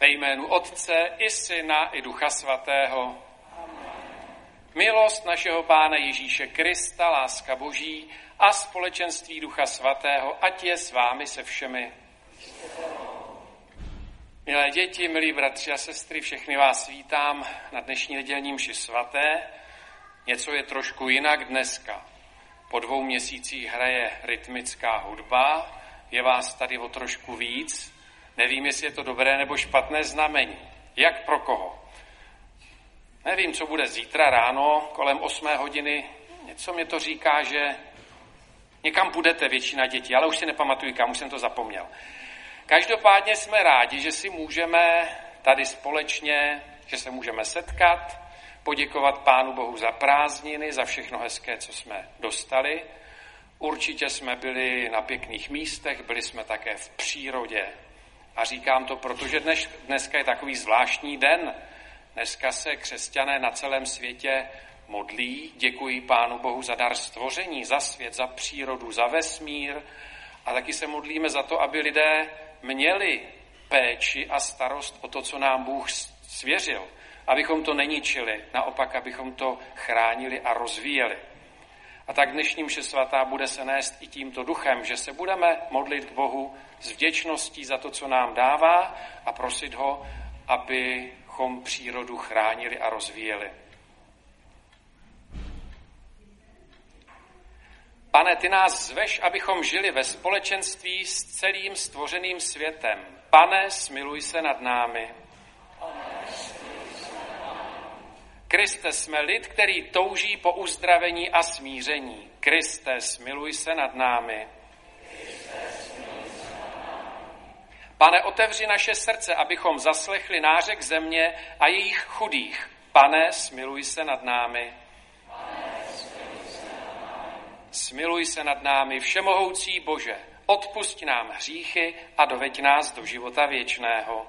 Ve jménu Otce i Syna i Ducha Svatého. Milost našeho Pána Ježíše Krista, láska Boží a společenství Ducha Svatého, ať je s vámi se všemi. Milé děti, milí bratři a sestry, všechny vás vítám na dnešní nedělní mši svaté. Něco je trošku jinak dneska. Po 2 měsících hraje rytmická hudba, je vás tady o trošku víc. Nevím, jestli je to dobré nebo špatné znamení. Jak pro koho? Nevím, co bude zítra ráno, kolem 8 hodiny. Něco mě to říká, že někam půjdete, většina dětí, ale už si nepamatuji kam, už jsem to zapomněl. Každopádně jsme rádi, že si můžeme tady společně, že se můžeme setkat, poděkovat Pánu Bohu za prázdniny, za všechno hezké, co jsme dostali. Určitě jsme byli na pěkných místech, byli jsme také v přírodě. A říkám to, protože dneska je takový zvláštní den. Dneska se křesťané na celém světě modlí, děkují Pánu Bohu za dar stvoření, za svět, za přírodu, za vesmír. A taky se modlíme za to, aby lidé měli péči a starost o to, co nám Bůh svěřil. Abychom to neničili, naopak, abychom to chránili a rozvíjeli. A tak dnešní mše svatá bude se nést i tímto duchem, že se budeme modlit k Bohu s vděčností za to, co nám dává a prosit ho, abychom přírodu chránili a rozvíjeli. Pane, ty nás zveš, abychom žili ve společenství s celým stvořeným světem. Pane, smiluj se nad námi. Kriste, jsme lid, který touží po uzdravení a smíření. Kriste, smiluj se nad námi. Pane, otevři naše srdce, abychom zaslechli nářek země a jejich chudých. Pane, smiluj se nad námi. Smiluj se nad námi, všemohoucí Bože, odpusť nám hříchy a doveď nás do života věčného.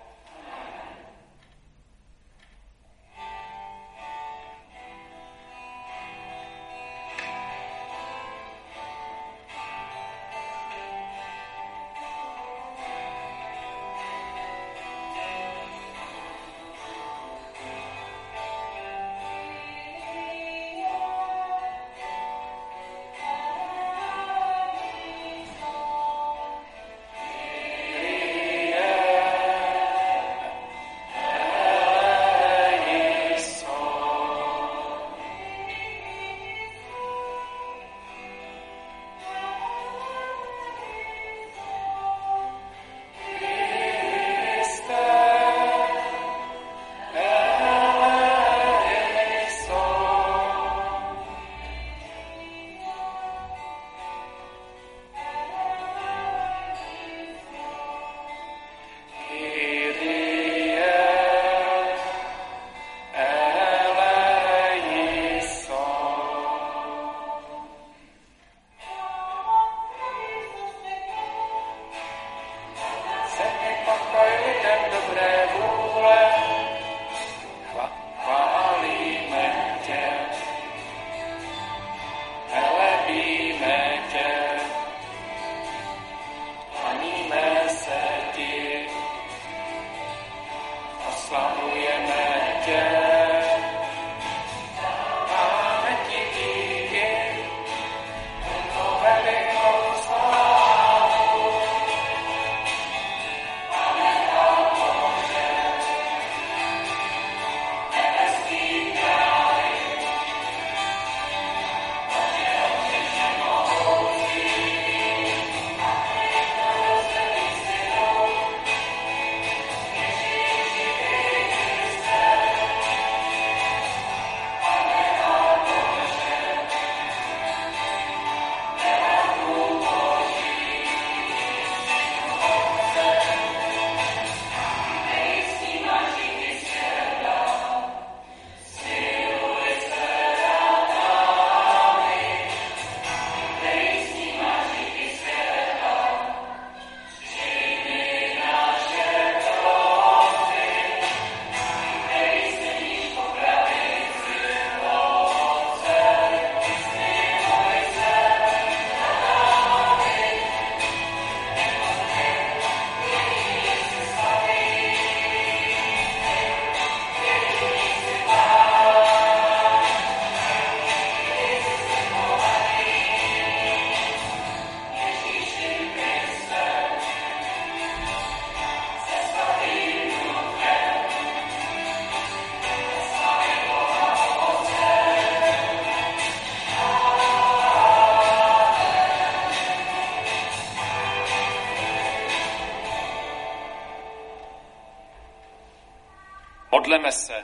Modleme se.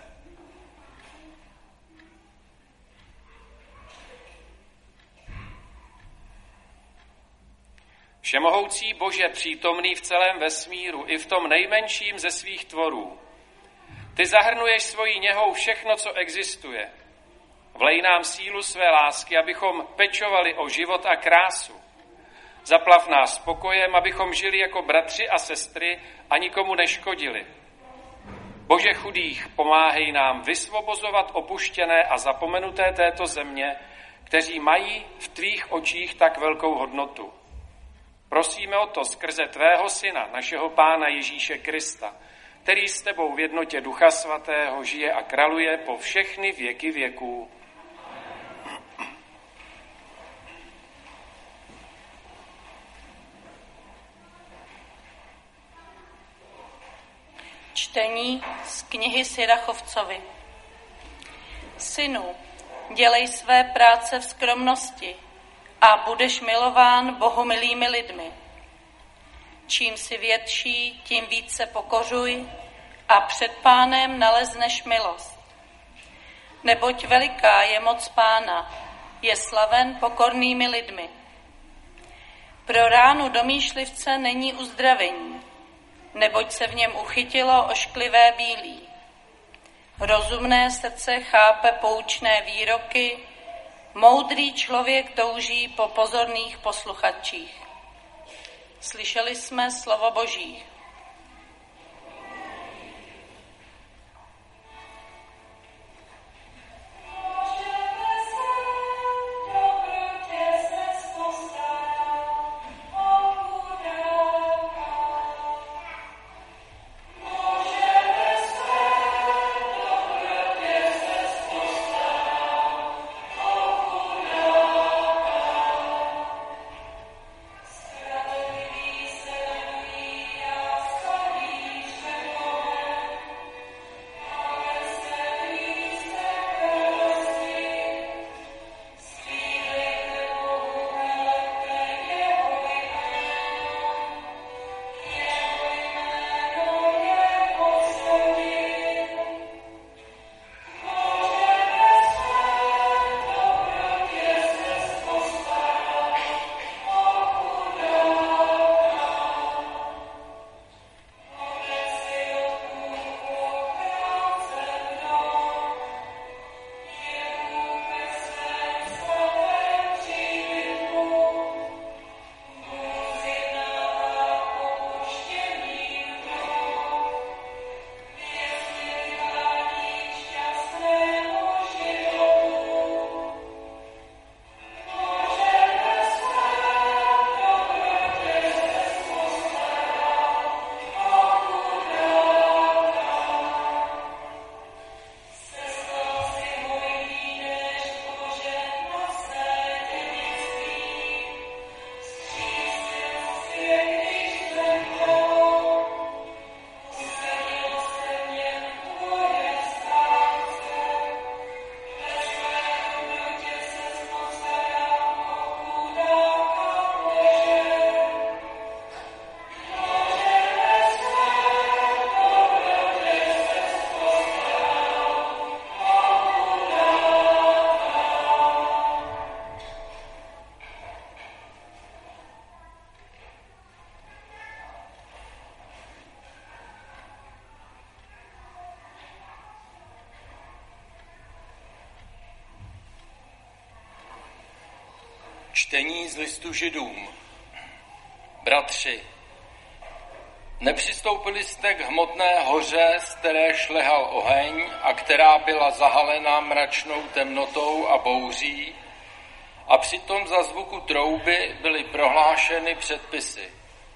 Všemohoucí Bože, přítomný v celém vesmíru, i v tom nejmenším ze svých tvorů, ty zahrnuješ svojí něhou všechno, co existuje. Vlej nám sílu své lásky, abychom pečovali o život a krásu. Zaplav nás pokojem, abychom žili jako bratři a sestry a nikomu neškodili. Bože chudých, pomáhej nám vysvobozovat opuštěné a zapomenuté této země, kteří mají v tvých očích tak velkou hodnotu. Prosíme o to skrze tvého syna, našeho Pána Ježíše Krista, který s tebou v jednotě Ducha Svatého žije a králuje po všechny věky věků. Čtení z knihy Sirachovcovi. Synu, dělej své práce v skromnosti a budeš milován bohumilými lidmi. Čím jsi větší, tím více pokořuj a před Pánem nalezneš milost. Neboť veliká je moc Pána, je slaven pokornými lidmi. Pro ránu domýšlivce není uzdravení, neboť se v něm uchytilo ošklivé bílí. Rozumné srdce chápe poučné výroky, moudrý člověk touží po pozorných posluchačích. Slyšeli jsme slovo Boží. Čtení z listu Židům. Bratři, nepřistoupili jste k hmotné hoře, z které šlehal oheň a která byla zahalena mračnou temnotou a bouří, a přitom za zvuku trouby byly prohlášeny předpisy.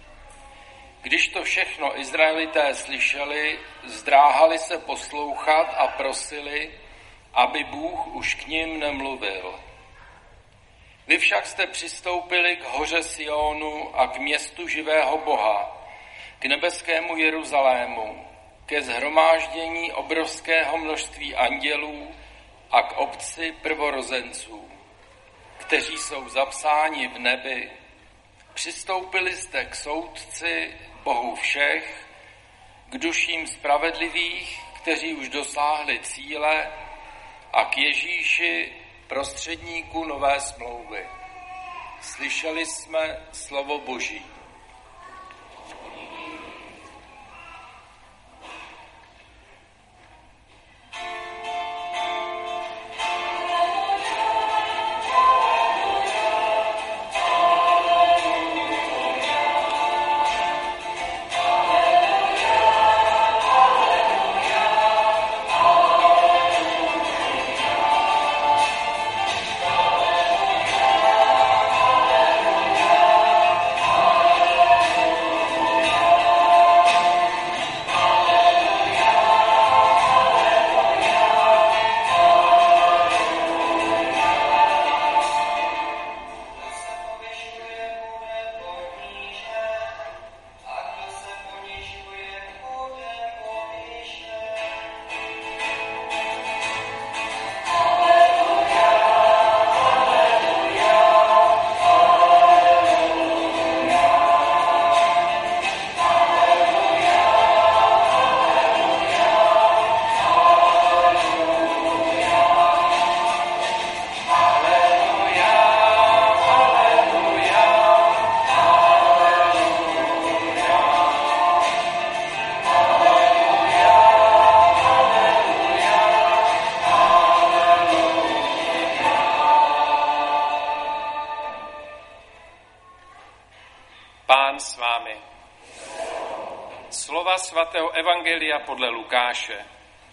Když to všechno Izraelité slyšeli, zdráhali se poslouchat a prosili, aby Bůh už k nim nemluvil. Vy však jste přistoupili k hoře Sionu a k městu živého Boha, k nebeskému Jeruzalému, ke shromáždění obrovského množství andělů a k obci prvorozenců, kteří jsou zapsáni v nebi. Přistoupili jste k soudci Bohu všech, k duším spravedlivých, kteří už dosáhli cíle, a k Ježíši, prostředníku nové smlouvy. Slyšeli jsme slovo Boží. Pán s vámi. Slova svatého evangelia podle Lukáše.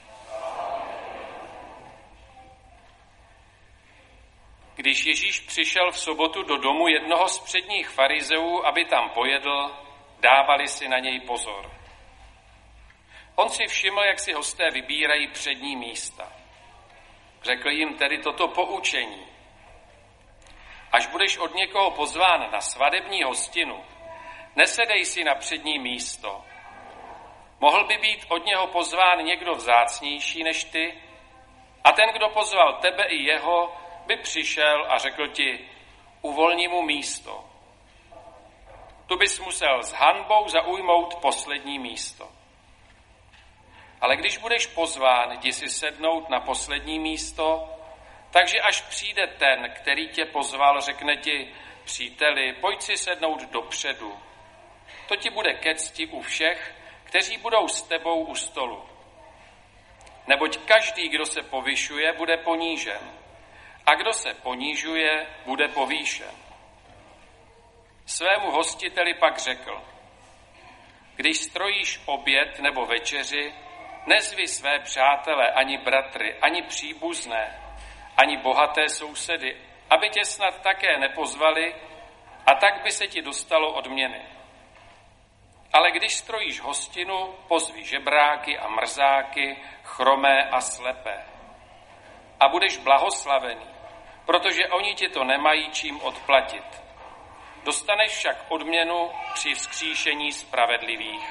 Když Ježíš přišel v sobotu do domu jednoho z předních farizeů, aby tam pojedl, dávali si na něj pozor. On si všiml, jak si hosté vybírají přední místa. Řekl jim tedy toto poučení. Až budeš od někoho pozván na svadební hostinu, nesedej si na přední místo. Mohl by být od něho pozván někdo vzácnější než ty a ten, kdo pozval tebe i jeho, by přišel a řekl ti, uvolni mu místo. Tu bys musel s hanbou zaujmout poslední místo. Ale když budeš pozván, jdi si sednout na poslední místo, takže až přijde ten, který tě pozval, řekne ti, příteli, pojď si sednout dopředu. To ti bude ke cti u všech, kteří budou s tebou u stolu. Neboť každý, kdo se povyšuje, bude ponížen. A kdo se ponížuje, bude povýšen. Svému hostiteli pak řekl, když strojíš oběd nebo večeři, nezvi své přátele, ani bratry, ani příbuzné, ani bohaté sousedy, aby tě snad také nepozvali, a tak by se ti dostalo odměny. Ale když strojíš hostinu, pozvi žebráky a mrzáky, chromé a slepé. A budeš blahoslavený, protože oni ti to nemají čím odplatit. Dostaneš však odměnu při vzkříšení spravedlivých.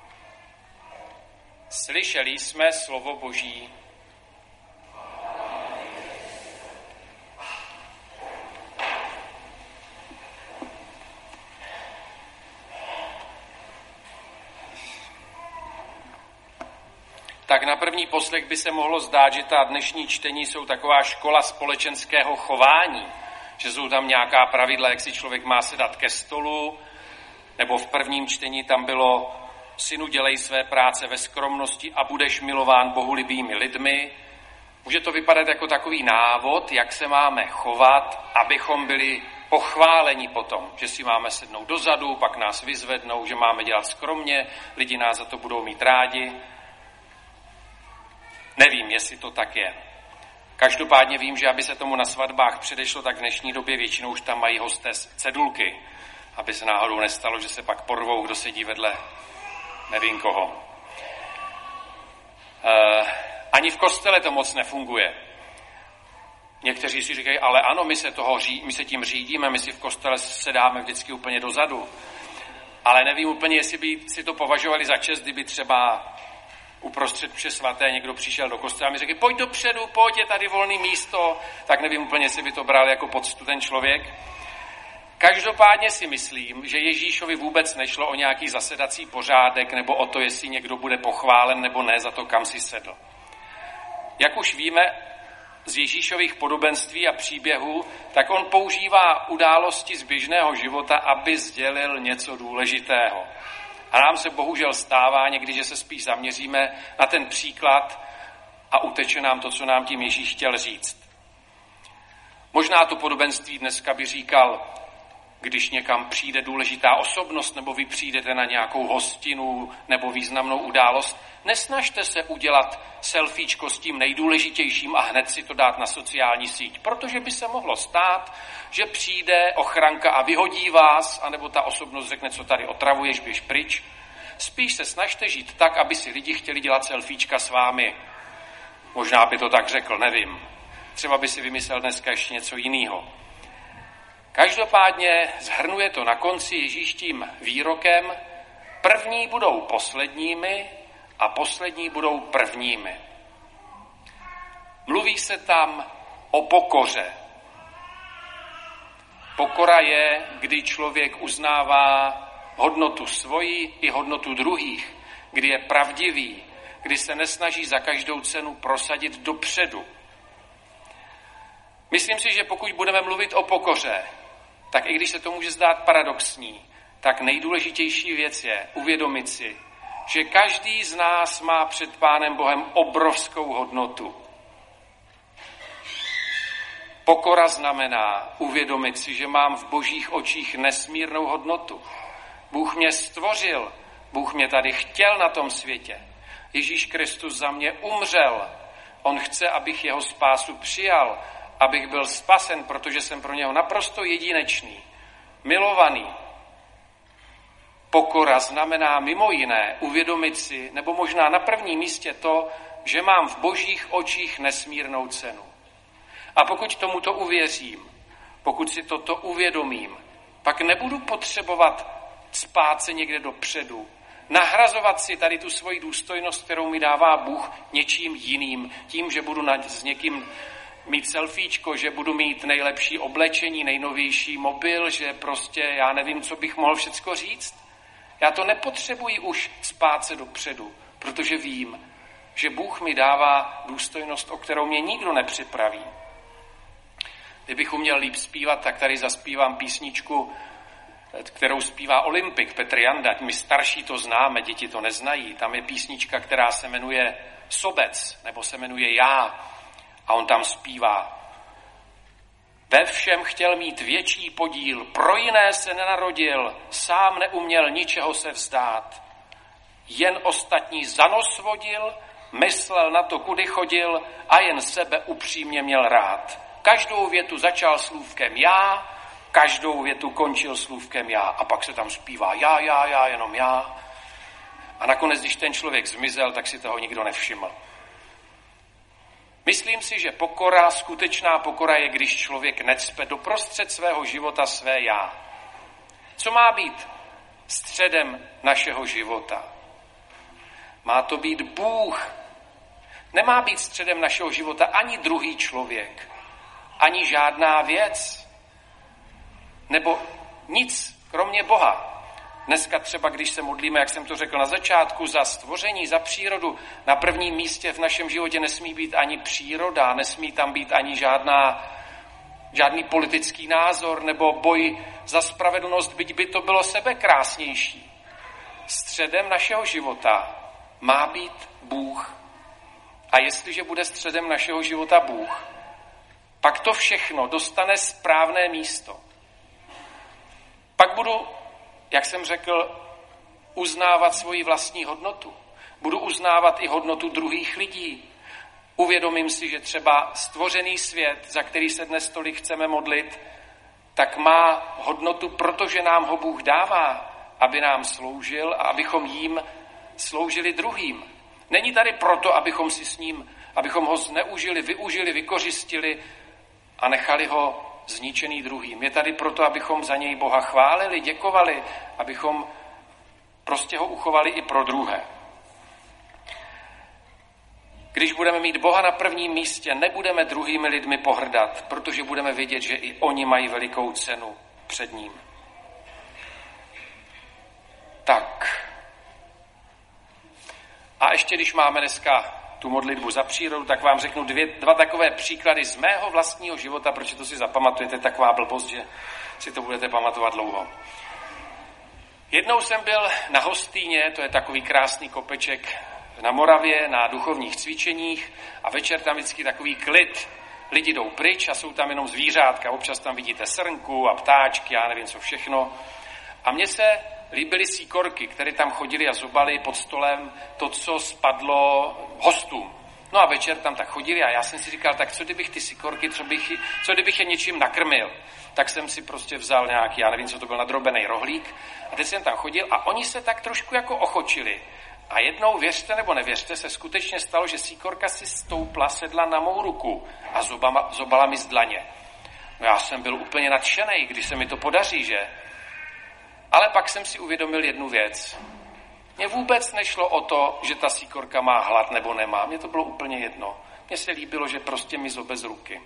Slyšeli jsme slovo Boží. Tak na první poslech by se mohlo zdát, že ta dnešní čtení jsou taková škola společenského chování, že jsou tam nějaká pravidla, jak si člověk má sedat ke stolu, nebo v prvním čtení tam bylo synu, dělej své práce ve skromnosti a budeš milován bohulibými lidmi. Může to vypadat jako takový návod, jak se máme chovat, abychom byli pochváleni potom, že si máme sednout dozadu, pak nás vyzvednou, že máme dělat skromně, lidi nás za to budou mít rádi. Nevím, jestli to tak je. Každopádně vím, že aby se tomu na svatbách předešlo, tak v dnešní době většinou už tam mají hosté cedulky, aby se náhodou nestalo, že se pak porvou, kdo sedí vedle nevím koho. Ani v kostele to moc nefunguje. Někteří si říkají, ale ano, my se tím řídíme, my si v kostele sedáme vždycky úplně dozadu. Ale nevím úplně, jestli by si to považovali za čest, kdyby třeba uprostřed mše svaté někdo přišel do kostela a mi řekl, pojď dopředu, pojď, je tady volné místo, tak nevím úplně, jestli by to bral jako poctu ten člověk. Každopádně si myslím, že Ježíšovi vůbec nešlo o nějaký zasedací pořádek nebo o to, jestli někdo bude pochválen nebo ne za to, kam si sedl. Jak už víme z Ježíšových podobenství a příběhů, tak on používá události z běžného života, aby sdělil něco důležitého. A nám se bohužel stává někdy, že se spíš zaměříme na ten příklad a uteče nám to, co nám tím Ježíš chtěl říct. Možná to podobenství dneska by říkal, když někam přijde důležitá osobnost nebo vy přijdete na nějakou hostinu nebo významnou událost, nesnažte se udělat selfiečko s tím nejdůležitějším a hned si to dát na sociální síť, protože by se mohlo stát, že přijde ochranka a vyhodí vás, anebo ta osobnost řekne, co tady otravuješ, běž pryč. Spíš se snažte žít tak, aby si lidi chtěli dělat selfiečka s vámi. Možná by to tak řekl, nevím. Třeba by si vymyslel dneska ještě něco jiného. Každopádně shrnuje to na konci Ježíš tím výrokem: první budou posledními a poslední budou prvními. Mluví se tam o pokoře. Pokora je, kdy člověk uznává hodnotu svoji i hodnotu druhých, kdy je pravdivý, kdy se nesnaží za každou cenu prosadit dopředu. Myslím si, že pokud budeme mluvit o pokoře, tak i když se to může zdát paradoxní, tak nejdůležitější věc je uvědomit si, že každý z nás má před Pánem Bohem obrovskou hodnotu. Pokora znamená uvědomit si, že mám v Božích očích nesmírnou hodnotu. Bůh mě stvořil, Bůh mě tady chtěl na tom světě. Ježíš Kristus za mě umřel. On chce, abych jeho spásu přijal, abych byl spasen, protože jsem pro něho naprosto jedinečný, milovaný. Pokora znamená mimo jiné uvědomit si, nebo možná na prvním místě to, že mám v Božích očích nesmírnou cenu. A pokud tomuto uvěřím, pokud si toto uvědomím, pak nebudu potřebovat spát se někde dopředu, nahrazovat si tady tu svoji důstojnost, kterou mi dává Bůh, něčím jiným, tím, že budu s někým mít selfiečko, že budu mít nejlepší oblečení, nejnovější mobil, že prostě já nevím, co bych mohl všecko říct. Já to nepotřebuji už spát se dopředu, protože vím, že Bůh mi dává důstojnost, o kterou mě nikdo nepřipraví. Kdybych uměl líp zpívat, tak tady zaspívám písničku, kterou zpívá Olympik Petr Janda. My starší to známe, děti to neznají. Tam je písnička, která se jmenuje Sobec, nebo se jmenuje Já. A on tam zpívá: ve všem chtěl mít větší podíl, pro jiné se nenarodil, sám neuměl ničeho se vzdát. Jen ostatní za nos vodil, myslel na to, kudy chodil a jen sebe upřímně měl rád. Každou větu začal slůvkem já, každou větu končil slůvkem já. A pak se tam zpívá já, jenom já. A nakonec, když ten člověk zmizel, tak si toho nikdo nevšiml. Myslím si, že pokora, skutečná pokora je, když člověk necpe doprostřed svého života své já. Co má být středem našeho života? Má to být Bůh. Nemá být středem našeho života ani druhý člověk, ani žádná věc, nebo nic kromě Boha. Dneska třeba, když se modlíme, jak jsem to řekl na začátku, za stvoření, za přírodu, na prvním místě v našem životě nesmí být ani příroda, nesmí tam být ani žádný politický názor nebo boj za spravedlnost, byť by to bylo sebekrásnější. Středem našeho života má být Bůh. A jestliže bude středem našeho života Bůh, pak to všechno dostane správné místo. Pak budu, jak jsem řekl, uznávat svoji vlastní hodnotu. Budu uznávat i hodnotu druhých lidí. Uvědomím si, že třeba stvořený svět, za který se dnes tolik chceme modlit, tak má hodnotu, protože nám ho Bůh dává, aby nám sloužil a abychom jím sloužili druhým. Není tady proto, abychom ho zneužili, využili, vykořistili a nechali ho zničený druhým. Je tady proto, abychom za něj Boha chválili, děkovali, abychom prostě ho uchovali i pro druhé. Když budeme mít Boha na prvním místě, nebudeme druhými lidmi pohrdat, protože budeme vědět, že i oni mají velikou cenu. před ním. Tak. A ještě když máme dneska tu modlitbu za přírodu, tak vám řeknu dva takové příklady z mého vlastního života, protože to si zapamatujete, taková blbost, že si to budete pamatovat dlouho. Jednou jsem byl na Hostýně, to je takový krásný kopeček na Moravě, na duchovních cvičeních a večer tam vždycky takový klid. Lidi jdou pryč a jsou tam jenom zvířátka, občas tam vidíte srnku a ptáčky, já nevím co všechno. A mně se líbily síkorky, které tam chodili a zobali pod stolem to, co spadlo hostům. No a večer tam tak chodili a já jsem si říkal, tak co kdybych ty síkorky, co kdybych je něčím nakrmil. Tak jsem si prostě vzal nějaký, já nevím, co to byl, nadrobený rohlík a teď jsem tam chodil a oni se tak trošku jako ochočili. A jednou, věřte nebo nevěřte, se skutečně stalo, že síkorka si stoupla, sedla na mou ruku a zobala mi z dlaně. No já jsem byl úplně nadšenej, když se mi to podaří, že? Ale pak jsem si uvědomil jednu věc. Mně vůbec nešlo o to, že ta síkorka má hlad nebo nemá. Mně to bylo úplně jedno. Mně se líbilo, že prostě mi zobe z ruky.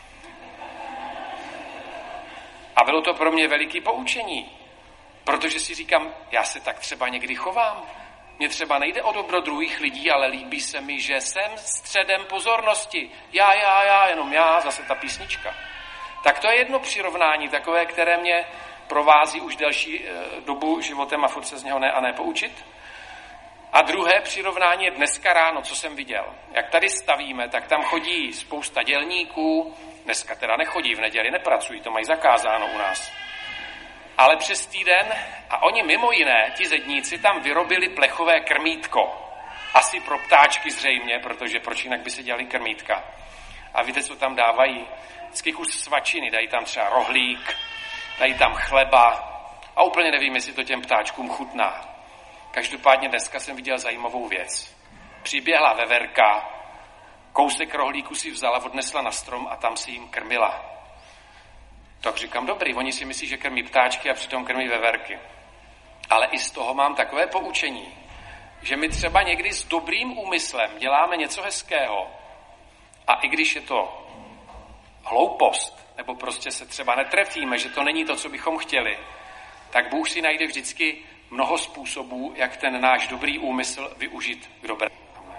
A bylo to pro mě veliký poučení. Protože si říkám, já se tak třeba někdy chovám. Mně třeba nejde o dobro druhých lidí, ale líbí se mi, že jsem středem pozornosti. Já, jenom já, zase ta písnička. Tak to je jedno přirovnání, takové, které mě provází už delší dobu životem a furt se z něho ne poučit. A druhé přirovnání je dneska ráno, co jsem viděl. Jak tady stavíme, tak tam chodí spousta dělníků, dneska teda nechodí, v neděli nepracují, to mají zakázáno u nás. Ale přes týden, a oni mimo jiné, ti zedníci, tam vyrobili plechové krmítko. Asi pro ptáčky zřejmě, protože proč jinak by se dělali krmítka. A víte, co tam dávají? Vždycky kus svačiny, dají tam třeba rohlík, dají tam chleba a úplně nevím, jestli to těm ptáčkům chutná. Každopádně dneska jsem viděl zajímavou věc. Přiběhla veverka, kousek rohlíku si vzala, odnesla na strom a tam si jim krmila. Tak říkám, dobrý, oni si myslí, že krmí ptáčky a přitom krmí veverky. Ale i z toho mám takové poučení, že my třeba někdy s dobrým úmyslem děláme něco hezkého a i když je to hloupost, nebo prostě se třeba netrefíme, že to není to, co bychom chtěli, tak Bůh si najde vždycky mnoho způsobů, jak ten náš dobrý úmysl využít k dobrému.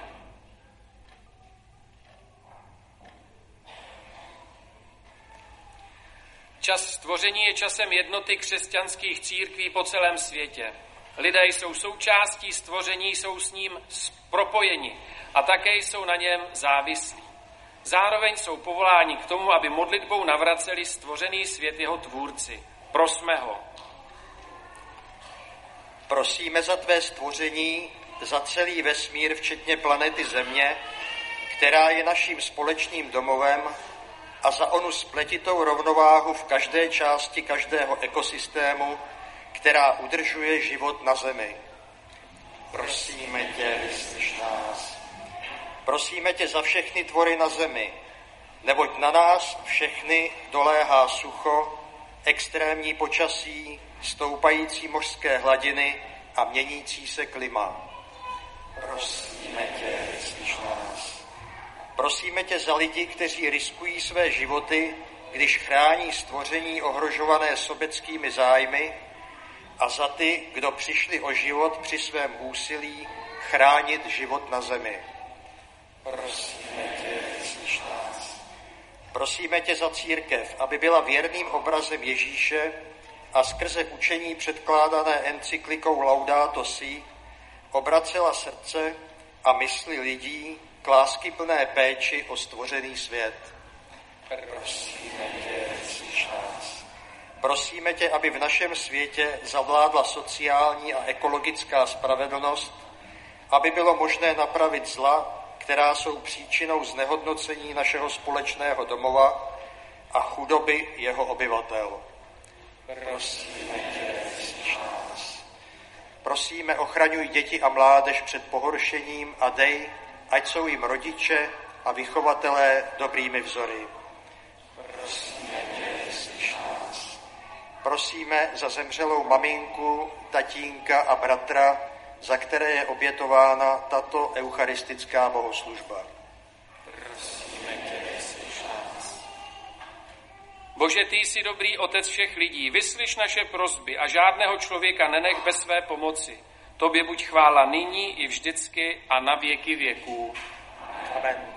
Čas stvoření je časem jednoty křesťanských církví po celém světě. Lidé jsou součástí stvoření, jsou s ním propojeni a také jsou na něm závislí. Zároveň jsou povoláni k tomu, aby modlitbou navraceli stvořený svět jeho tvůrci. Prosme ho. Prosíme za tvé stvoření, za celý vesmír, včetně planety Země, která je naším společným domovem, a za onu spletitou rovnováhu v každé části každého ekosystému, která udržuje život na Zemi. Prosíme tě, vyslyš nás. Prosíme tě za všechny tvory na Zemi, neboť na nás všechny doléhá sucho, extrémní počasí, stoupající mořské hladiny a měnící se klima. Prosíme tě, vyslyš nás. Prosíme tě za lidi, kteří riskují své životy, když chrání stvoření ohrožované sobeckými zájmy, a za ty, kdo přišli o život při svém úsilí chránit život na Zemi. Prosíme tě, vyslyš nás. Prosíme tě za církev, aby byla věrným obrazem Ježíše a skrze učení předkládané encyklikou Laudato Si obracela srdce a mysli lidí k láskyplné péči o stvořený svět. Prosíme tě, vyslyš nás. Prosíme tě, aby v našem světě zavládla sociální a ekologická spravedlnost, aby bylo možné napravit zla, která jsou příčinou znehodnocení našeho společného domova a chudoby jeho obyvatel. Prosíme tě, vyslyš nás. Prosíme, ochraňuj děti a mládež před pohoršením a dej, ať jsou jim rodiče a vychovatelé dobrými vzory. Prosíme tě, vyslyš nás. Prosíme za zemřelou maminku, tatínka a bratra, za které je obětována tato eucharistická bohoslužba. Prosíme tě, vyslyš nás. Bože, ty jsi dobrý otec všech lidí, vyslyš naše prosby a žádného člověka nenech bez své pomoci. Tobě buď chvála nyní i vždycky a na věky věků. Amen.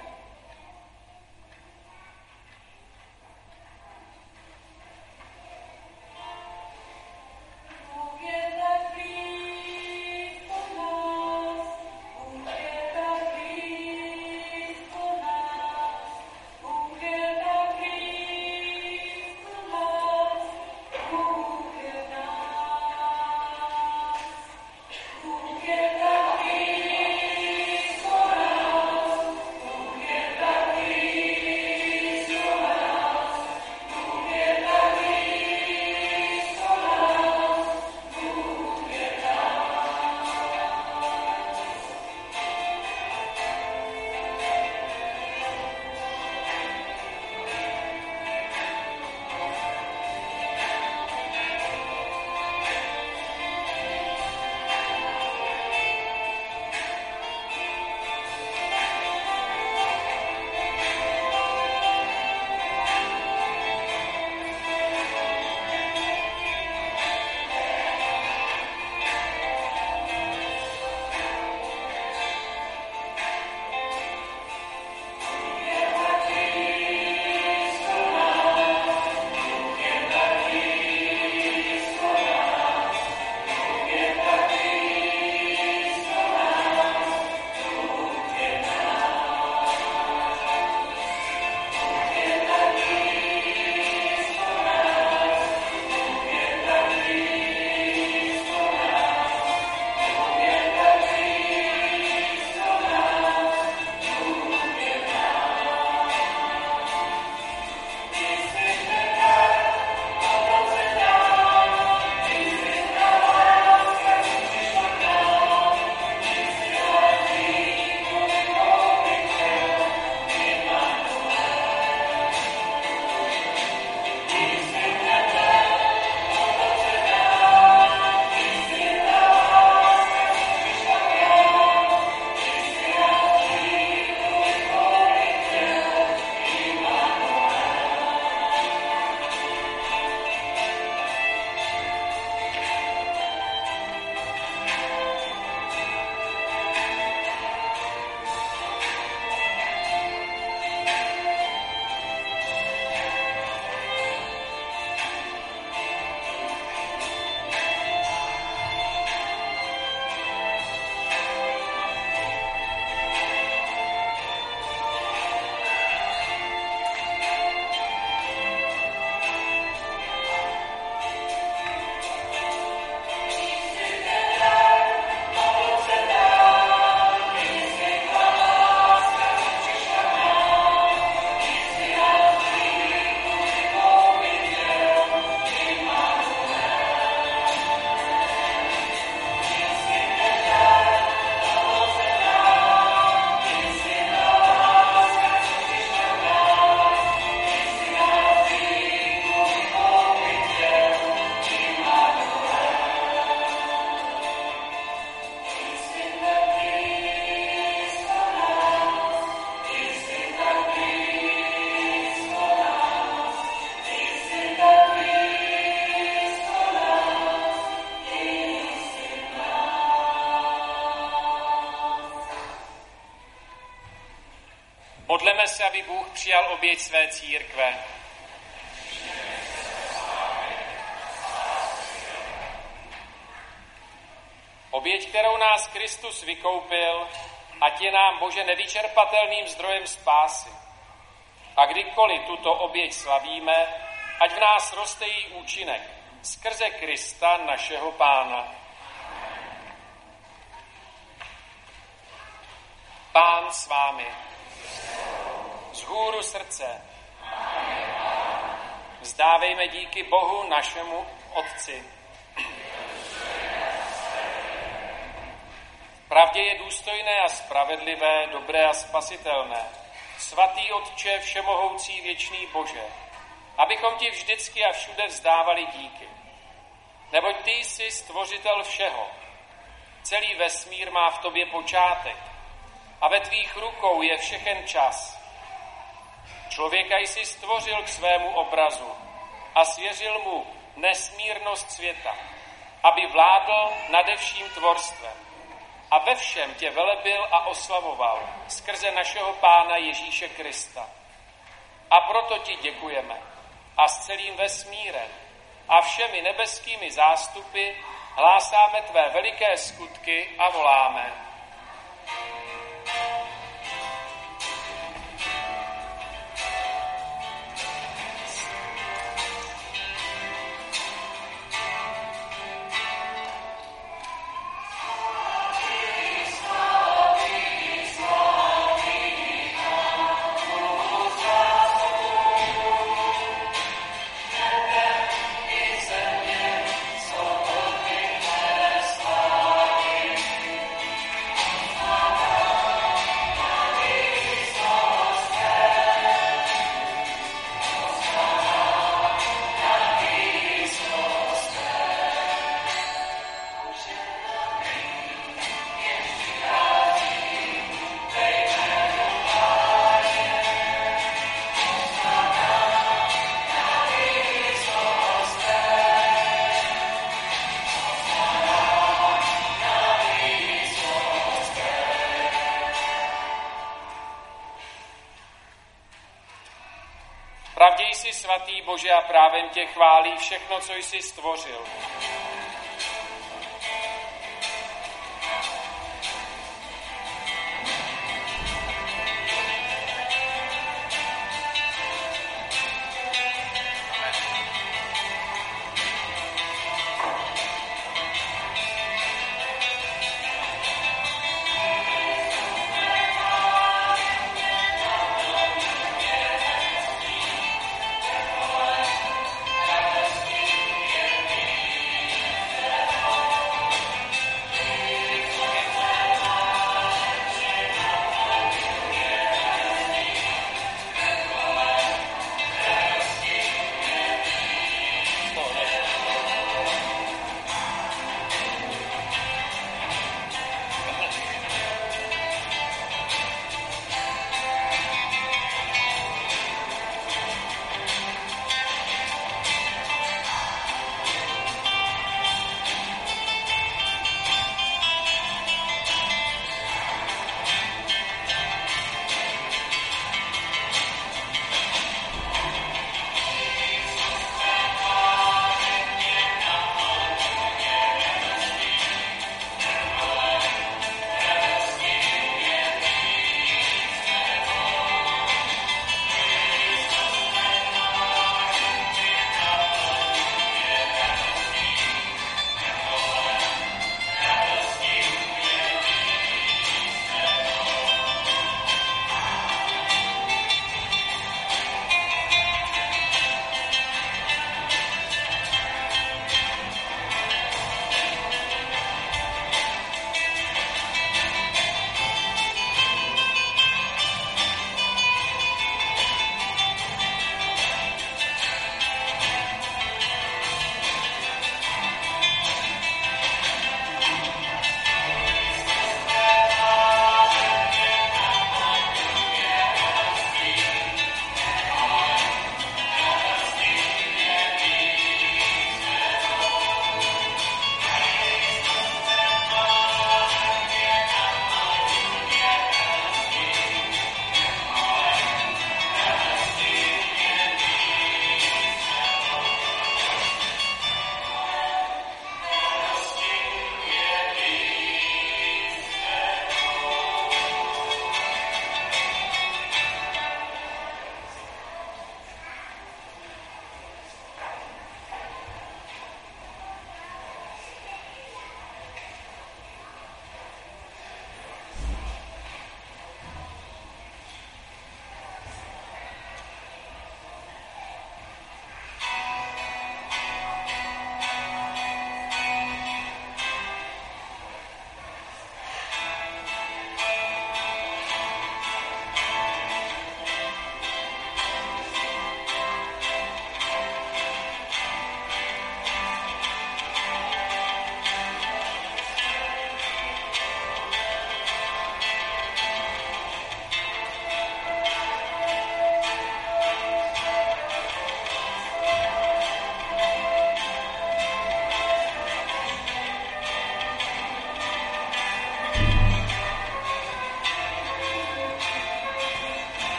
Modleme se, aby Bůh přijal oběť své církve. Oběť, kterou nás Kristus vykoupil, ať je nám, Bože, nevyčerpatelným zdrojem spásy. A kdykoliv tuto oběť slavíme, ať v nás roste její účinek skrze Krista, našeho Pána. Pán s vámi. Vzhůru srdce. Vzdávejme díky Bohu našemu Otci. Pravdě je důstojné a spravedlivé, dobré a spasitelné. Svatý Otče, všemohoucí věčný Bože, abychom ti vždycky a všude vzdávali díky. Neboť ty jsi stvořitel všeho. Celý vesmír má v tobě počátek a ve tvých rukou je všechen čas. Člověka jsi stvořil k svému obrazu. a svěřil mu nesmírnost světa, aby vládl nade vším tvorstvem. A ve všem tě velebil a oslavoval skrze našeho Pána Ježíše Krista. A proto ti děkujeme a s celým vesmírem a všemi nebeskými zástupy hlásáme tvé veliké skutky a voláme. Pravdě jsi svatý Bože a právem tě chválí všechno, co jsi stvořil.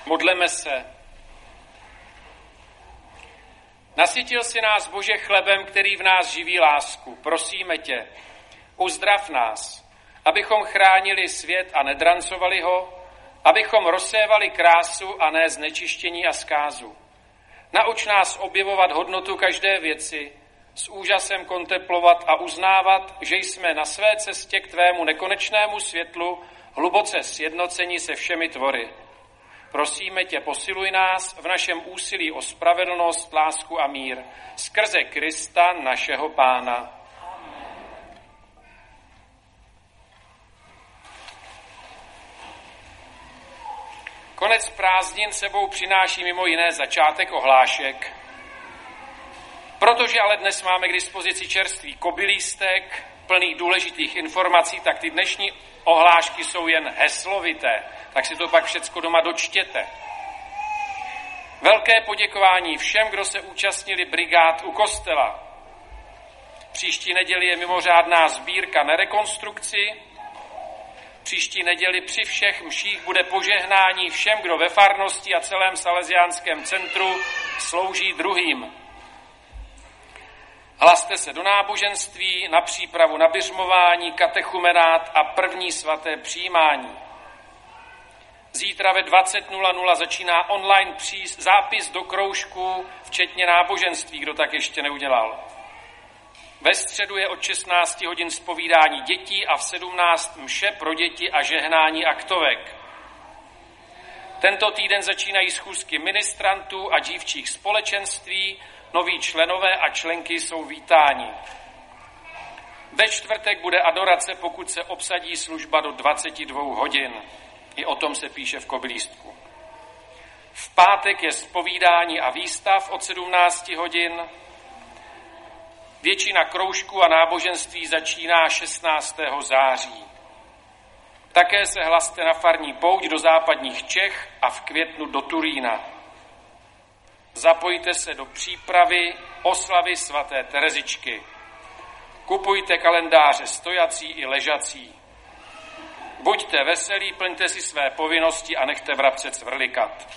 Modleme se. Nasytil si nás, Bože, chlebem, který v nás živí lásku. Prosíme tě, uzdrav nás, abychom chránili svět a nedrancovali ho, abychom rozsévali krásu a ne znečištění a zkázu. Nauč nás objevovat hodnotu každé věci, s úžasem kontemplovat a uznávat, že jsme na své cestě k tvému nekonečnému světlu hluboce sjednoceni se všemi tvory. Prosíme tě, posiluj nás v našem úsilí o spravedlnost, lásku a mír skrze Krista, našeho Pána. Konec prázdnin sebou přináší mimo jiné začátek ohlášek. Protože ale dnes máme k dispozici čerstvý kobylístek, plný důležitých informací, tak ty dnešní ohlášky jsou jen heslovité, tak si to pak všecko doma dočtěte. Velké poděkování všem, kdo se účastnili brigád u kostela. Příští neděli je mimořádná sbírka na rekonstrukci. Příští neděli při všech mších bude požehnání všem, kdo ve farnosti a celém Salesiánském centru slouží druhým. Hlaste se do náboženství, na přípravu na biřmování, katechumenát a první svaté přijímání. Zítra ve 20:00 začíná online zápis do kroužků, včetně náboženství, kdo tak ještě neudělal. Ve středu je od 16 hodin zpovídání dětí a v 17 mše pro děti a žehnání aktovek. Tento týden začínají schůzky ministrantů a dívčích společenství, noví členové a členky jsou vítáni. Ve čtvrtek bude adorace, pokud se obsadí služba do 22 hodin. I o tom se píše v kobylístku. V pátek je zpovídání a výstav od 17 hodin. Většina kroužků a náboženství začíná 16. září. Také se hlaste na farní pouť do západních Čech a v květnu do Turína. Zapojte se do přípravy oslavy svaté Terezičky. Kupujte kalendáře stojací i ležací. Buďte veselí, plňte si své povinnosti a nechte vrabce cvrlikat.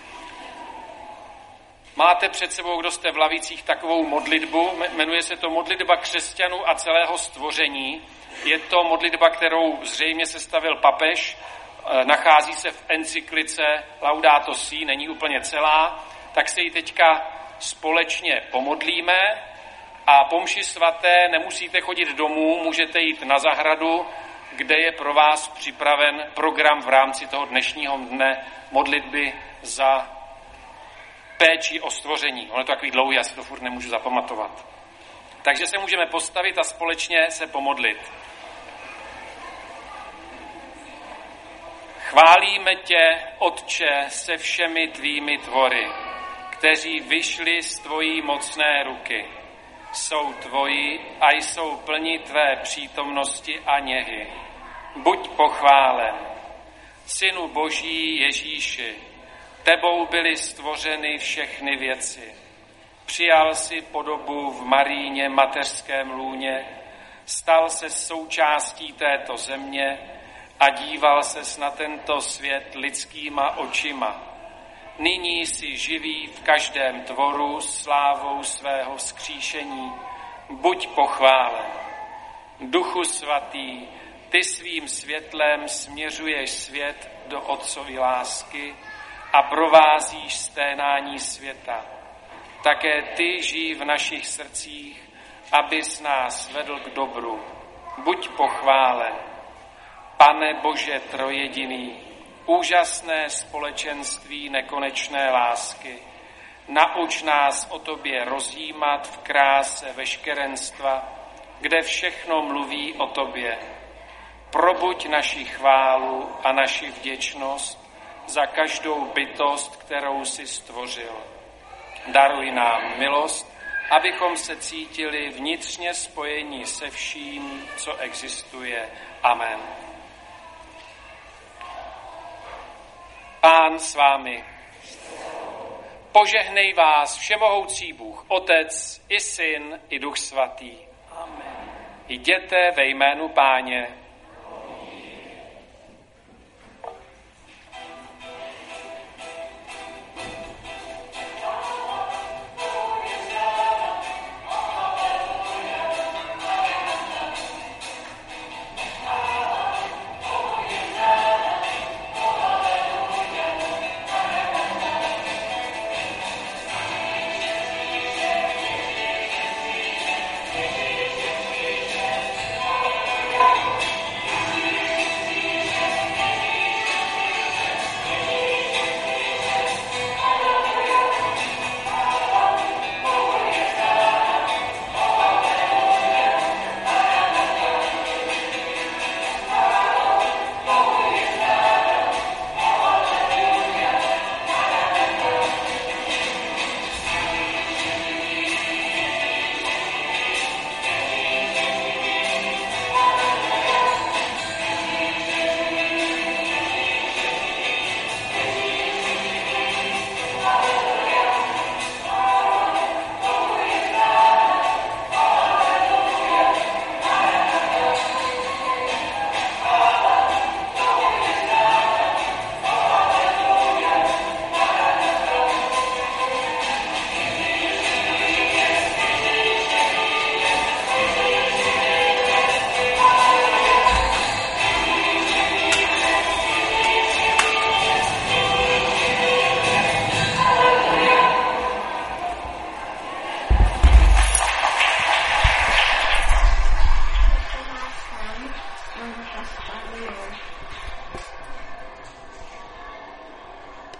Máte před sebou, kdo jste v lavicích, takovou modlitbu, jmenuje se to modlitba křesťanů a celého stvoření. Je to modlitba, kterou zřejmě sestavil papež, nachází se v encyklice Laudato Si, není úplně celá, tak se ji teďka společně pomodlíme a po mši svaté nemusíte chodit domů, můžete jít na zahradu, kde je pro vás připraven program v rámci toho dnešního dne modlitby za péči o stvoření. On je to takový dlouhý, já si to furt nemůžu zapamatovat. Takže se můžeme postavit a společně se pomodlit. Chválíme tě, Otče, se všemi tvými tvory, kteří vyšli z tvojí mocné ruky. Jsou tvoji a jsou plni tvé přítomnosti a něhy. Buď pochválen, Synu Boží Ježíši, tebou byly stvořeny všechny věci. Přijal si podobu v Maríně mateřském lůně, stal se součástí této země a díval ses na tento svět lidskýma očima. Nyní si živý v každém tvoru slávou svého vzkříšení. Buď pochválen. Duchu svatý, ty svým světlem směřuješ svět do Otcovy lásky a provázíš sténání světa. Také ty žij v našich srdcích, abys nás vedl k dobru. Buď pochválen. Pane Bože trojjediný, úžasné společenství nekonečné lásky, nauč nás o tobě rozjímat v kráse veškerenstva, kde všechno mluví o tobě. Probuď naši chválu a naši vděčnost za každou bytost, kterou jsi stvořil. Daruj nám milost, abychom se cítili vnitřně spojení se vším, co existuje. Amen. Pán s vámi. Požehnej vás všemohoucí Bůh, Otec i Syn i Duch Svatý. Amen. Jděte ve jménu Páně.